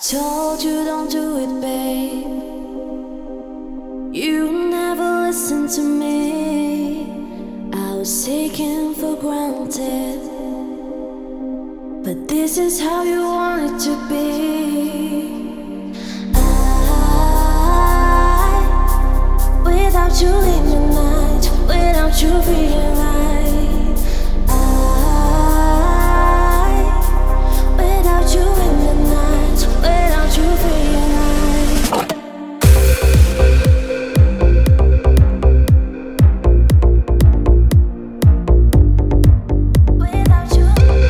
Told you don't do it, babe. You never listened to me. I was taken for granted, but this is how you want it to be. Without you in the night, without you feeling right, without you in the night, without you feeling right. Without you.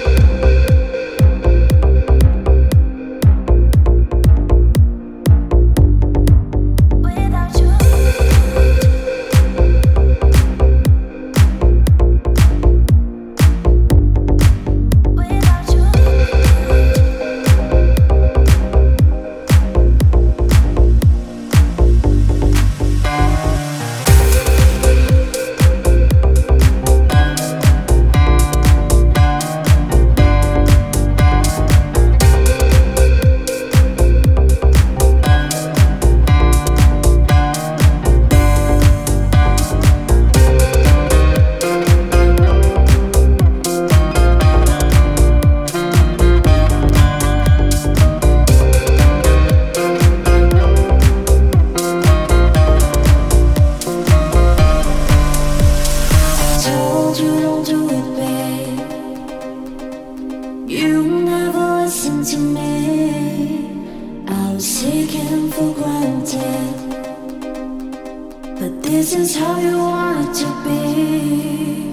Without you. You never listened to me. I was taken for granted, but this is how you want it to be.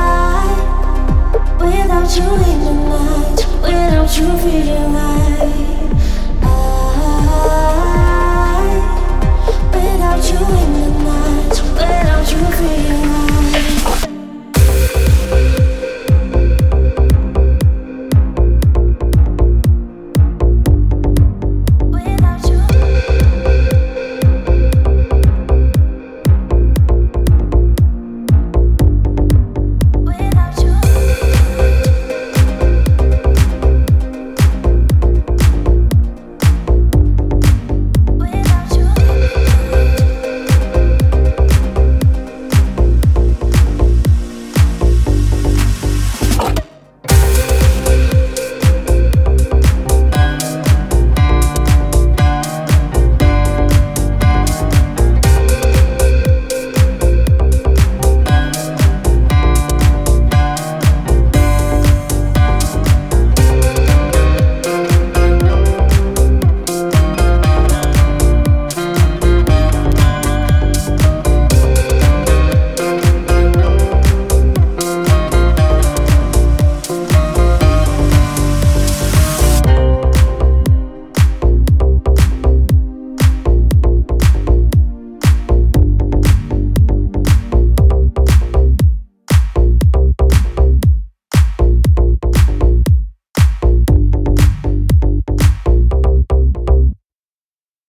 Without you in the night, without you feeling right.